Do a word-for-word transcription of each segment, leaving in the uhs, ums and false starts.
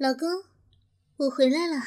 老公，我回来了。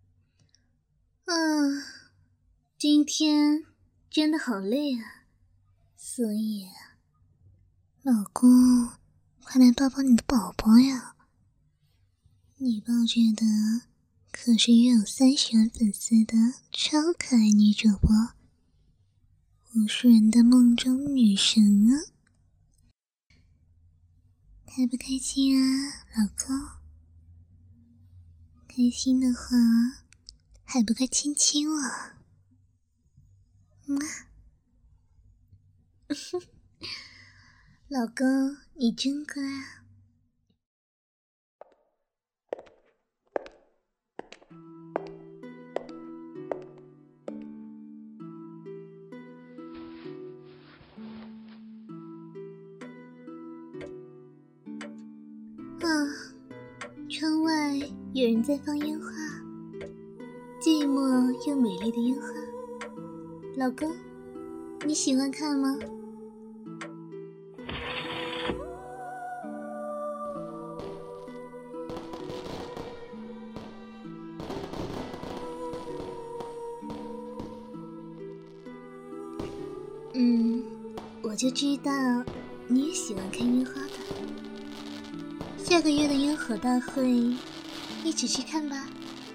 嗯，今天真的好累啊，所以，老公，快来抱抱你的宝宝呀！你抱着的可是拥有三十万粉丝的超可爱女主播，无数人的梦中女神啊！开不开心啊，老公？开心的话，还不快亲亲我？嗯啊，老公，你真乖啊！啊，窗外有人在放烟花，寂寞又美丽的烟花。老公，你喜欢看吗？嗯，我就知道你也喜欢看烟花的。下个月的烟火大会，一起去看吧。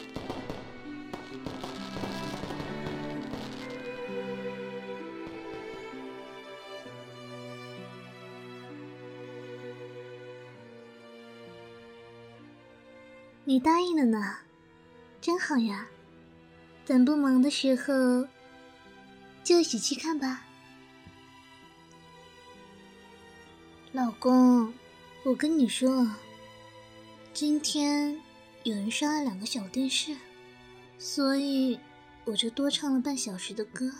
你答应了呢，真好呀！咱不忙的时候，就一起去看吧。老公，我跟你说，今天有人烧了两个小电视，所以我就多唱了半小时的歌。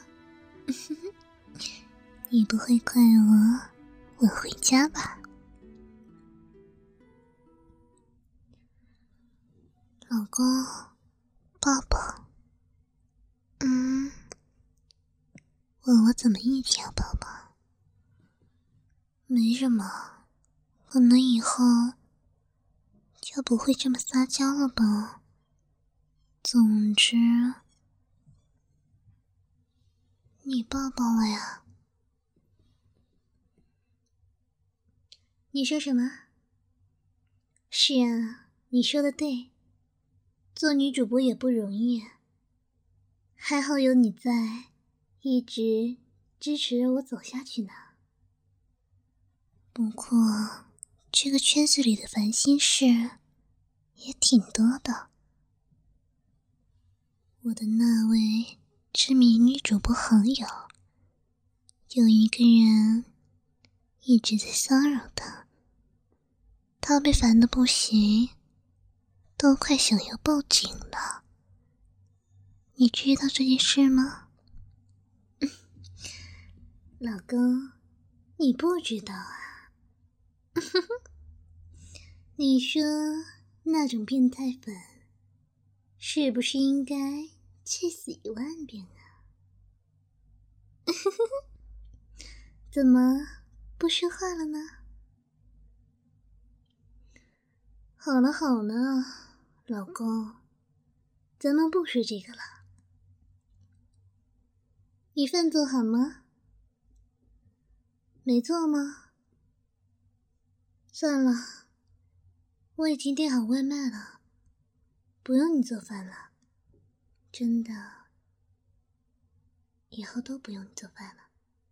你不会怪我，我回家吧。老公，抱抱。嗯，问我怎么一定要抱抱？没什么，可能以后就不会这么撒娇了吧。总之，你抱抱我呀。你说什么？是啊，你说的对，做女主播也不容易，还好有你在，一直支持着我走下去呢。不过，这个圈子里的烦心事也挺多的。我的那位知名女主播好友，有一个人一直在骚扰她，她被烦得不行，都快想要报警了。你知道这件事吗？老公，你不知道啊？你说那种变态粉，是不是应该去死一万遍啊？怎么不说话了呢？好了好了，老公，咱们不说这个了。你饭做好吗？没做吗？算了，我已经点好外卖了，不用你做饭了。真的，以后都不用你做饭了。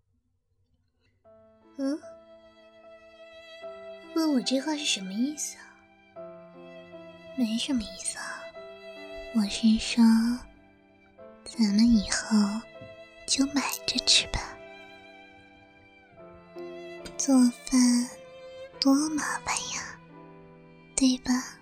嗯？问我这话是什么意思啊？没什么意思啊，我是说，咱们以后就买着吃吧。做饭多麻烦呀，对吧？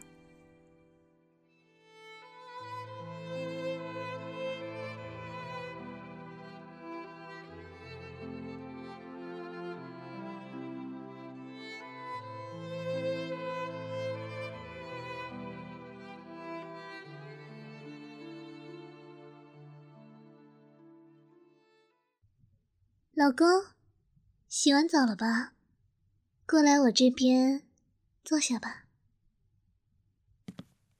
老公，洗完澡了吧？过来我这边坐下吧。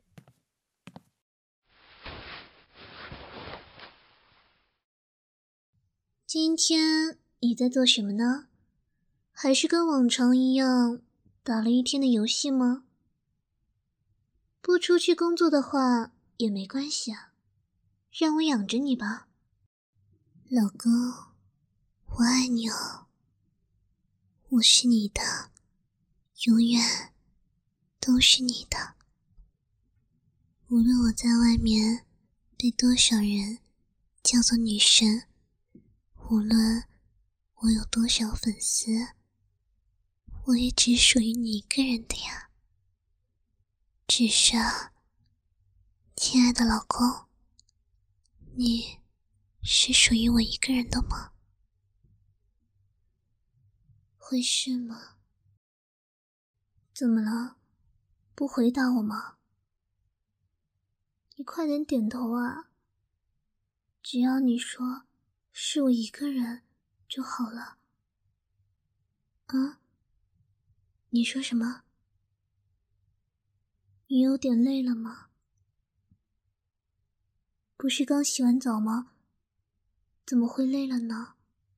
今天你在做什么呢？还是跟往常一样打了一天的游戏吗？不出去工作的话也没关系啊，让我养着你吧。老公，我爱你哦，我是你的，永远都是你的。无论我在外面被多少人叫做女神，无论我有多少粉丝，我也只属于你一个人的呀。只是啊，亲爱的老公，你是属于我一个人的吗？会是吗？怎么了？不回答我吗？你快点点头啊！只要你说是我一个人就好了。啊？你说什么？你有点累了吗？不是刚洗完澡吗？怎么会累了呢？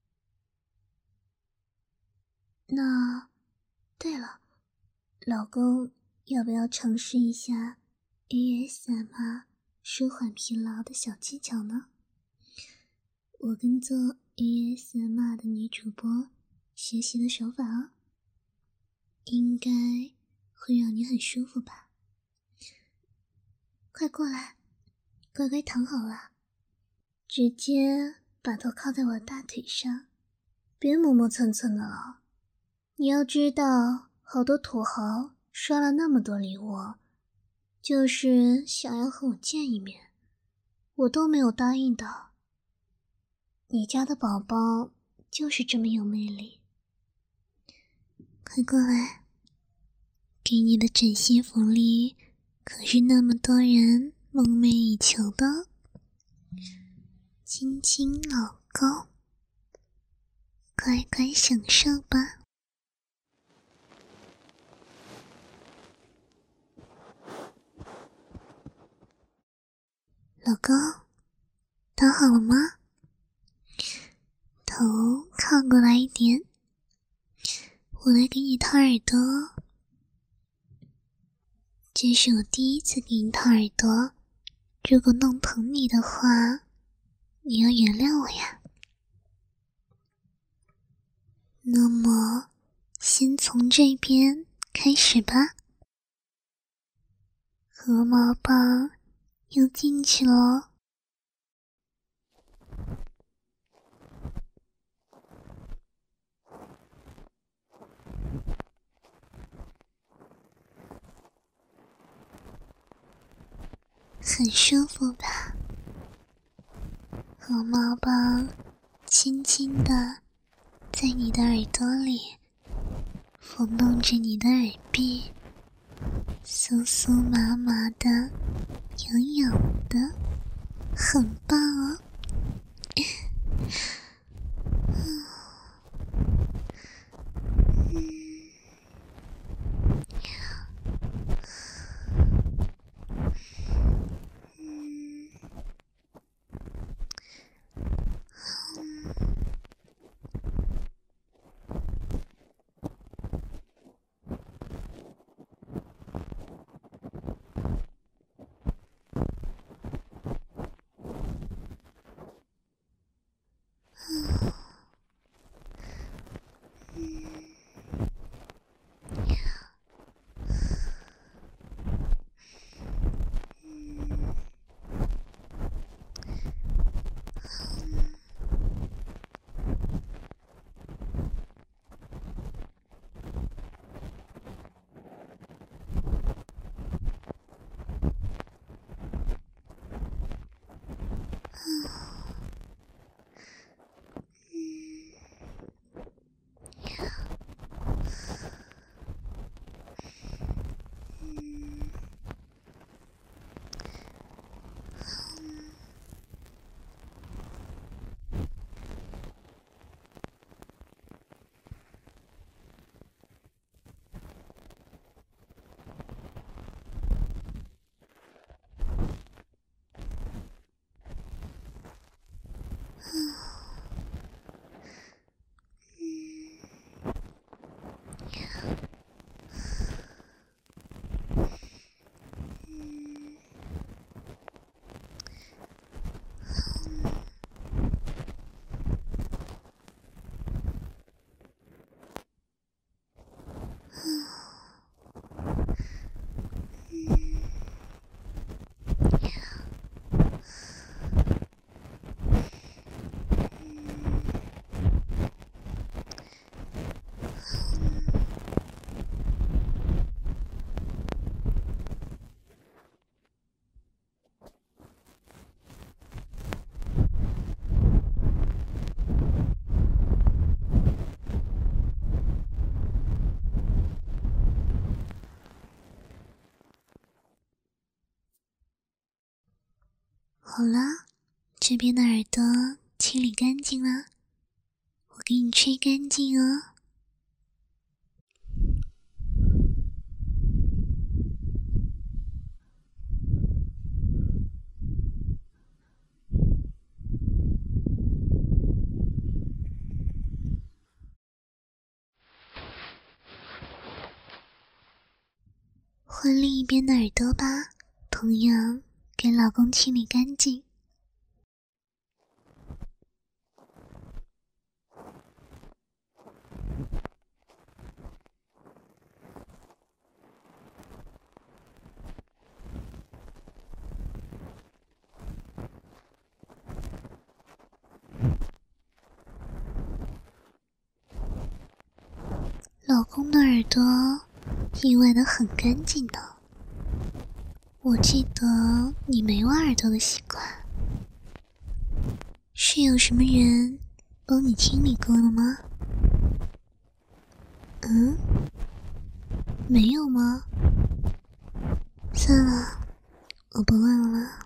那，对了，老公，要不要尝试一下 A S M R 舒缓疲劳的小技巧呢？我跟做 A S M R 的女主播学习的手法哦，应该会让你很舒服吧。快过来，乖乖躺好了，直接把头靠在我的大腿上，别磨磨蹭蹭的了。你要知道，好多土豪刷了那么多礼物，就是想要和我见一面，我都没有答应的。你家的宝宝就是这么有魅力。快过来，给你的枕心福利可是那么多人梦寐以求的。亲亲老公，乖乖享受吧。老公，躺好了吗？头靠过来一点，我来给你掏耳朵。这是我第一次给你掏耳朵，如果弄疼你的话，你要原谅我呀。那么，先从这边开始吧。鹅毛棒又进去咯。很舒服吧？鹅毛棒轻轻地在你的耳朵里抚弄着你的耳壁，酥酥麻麻的，痒痒的，很棒哦。嗯好了，这边的耳朵清理干净了，我给你吹干净哦。换另一边的耳朵吧，同样给老公清理干净。老公的耳朵意外的很干净呢。我记得你没挖耳朵的习惯，是有什么人帮你清理过了吗？嗯？没有吗？算了，我不问了。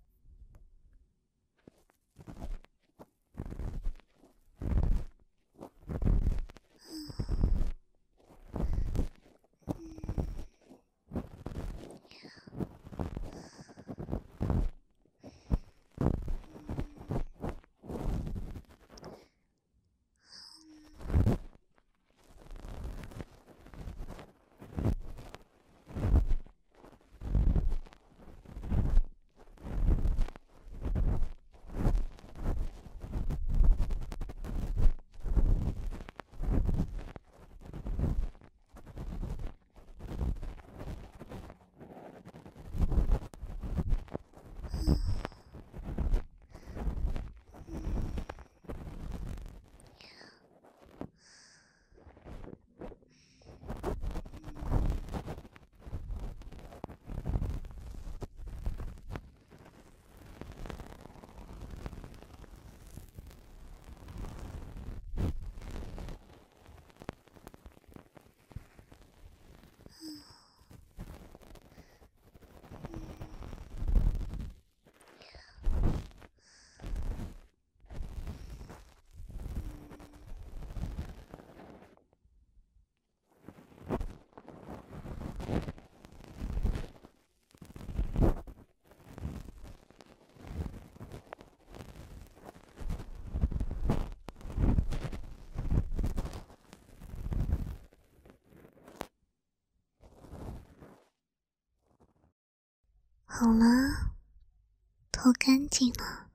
好了，拖干净了。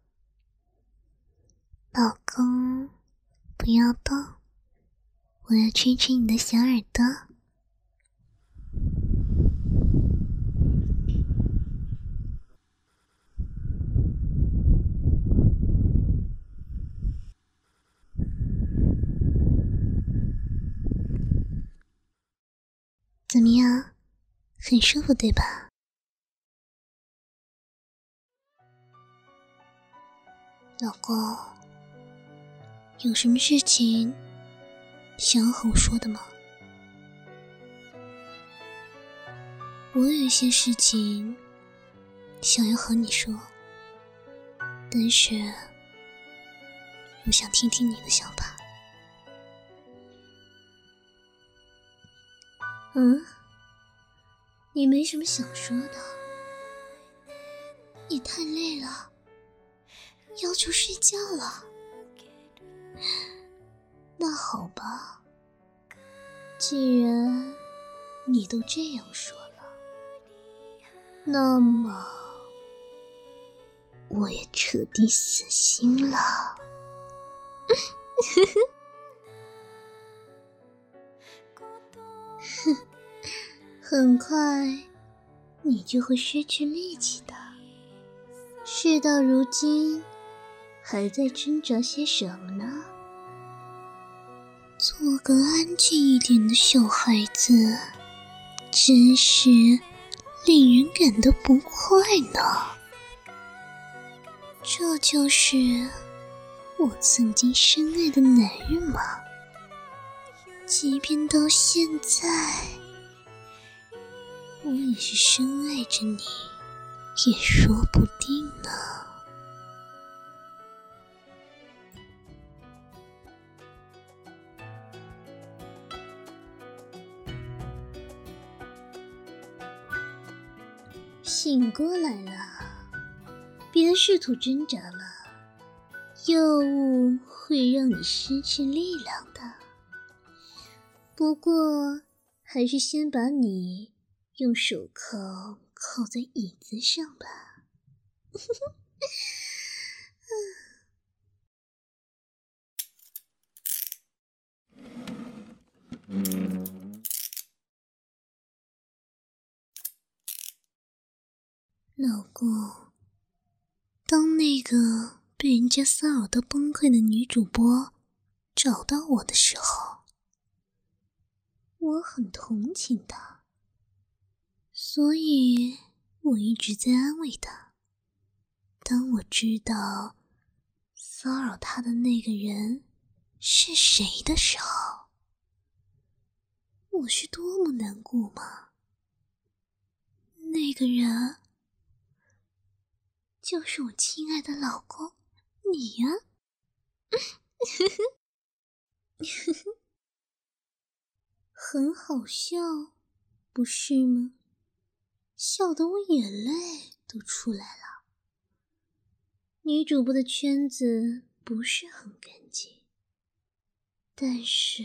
老公，不要动，我要吹吹你的小耳朵。怎么样？很舒服对吧？老公，有什么事情想要和我说的吗？我有一些事情想要和你说，但是我想听听你的想法。嗯？你没什么想说的？你太累了，要求睡觉了。那好吧，既然你都这样说了，那么我也彻底死心了。哼，很快你就会失去力气的。事到如今，还在挣扎些什么呢？做个安静一点的小孩子，真是令人感到不快呢。这就是我曾经深爱的男人吗？即便到现在，我也是深爱着你，也说不定呢。 醒过来了，别试图挣扎了，药物会让你失去力量的。不过，还是先把你用手铐铐在椅子上吧。老公，当那个被人家骚扰到崩溃的女主播找到我的时候，我很同情她，所以我一直在安慰她。当我知道骚扰她的那个人是谁的时候，我是多么难过吗？那个人就是我亲爱的老公，你呀。很好笑，不是吗？笑得我眼泪都出来了。女主播的圈子不是很干净，但是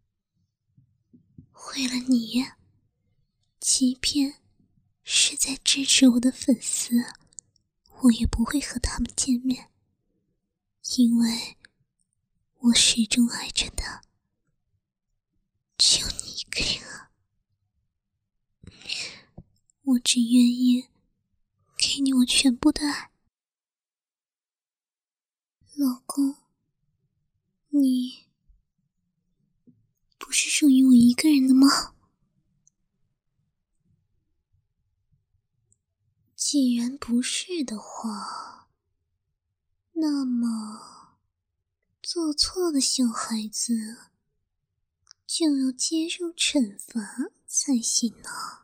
为了你，即便是在支持我的粉丝，我也不会和他们见面，因为我始终爱着的只有你一个人啊。我只愿意给你我全部的爱。老公，你不是属于我一个人的吗？既然不是的话，那么做错的小孩子就要接受惩罚才行啊。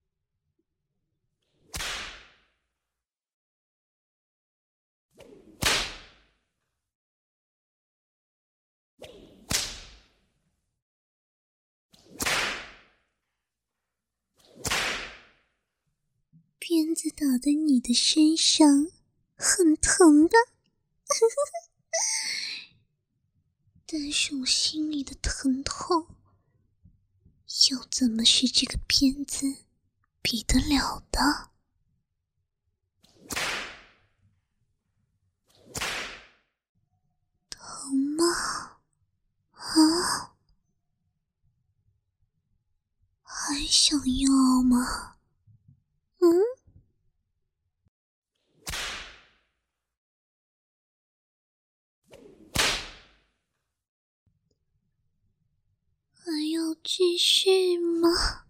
鞭子打在你的身上，很疼的。但是我心里的疼痛，又怎么是这个鞭子比得了的？疼吗？啊？还想要吗？嗯？还要继续吗？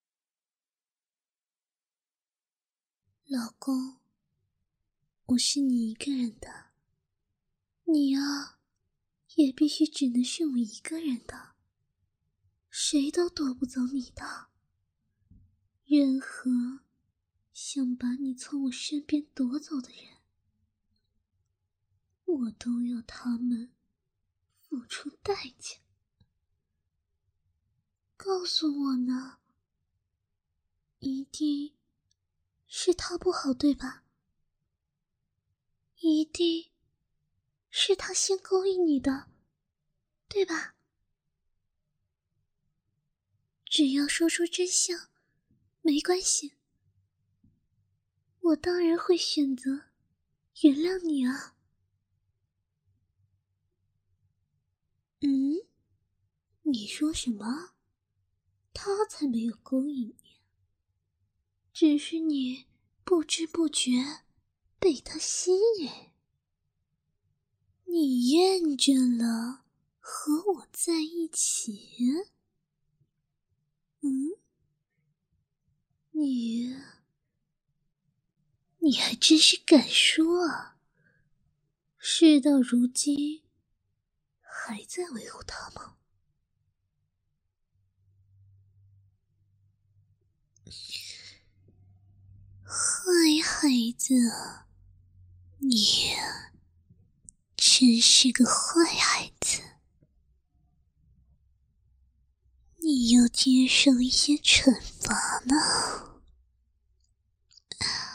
老公，我是你一个人的，你啊，也必须只能是我一个人的，谁都夺不走你的。任何想把你从我身边夺走的人，我都要他们付出代价。告诉我呢，一定是他不好，对吧？一定是他先勾引你的，对吧？只要说出真相，没关系，我当然会选择原谅你啊。嗯？你说什么？他才没有勾引你，只是你不知不觉被他吸引，你厌倦了和我在一起。嗯？你你还真是敢说啊，事到如今还在维护他吗？坏孩子，你真是个坏孩子，你要接受一些惩罚呢。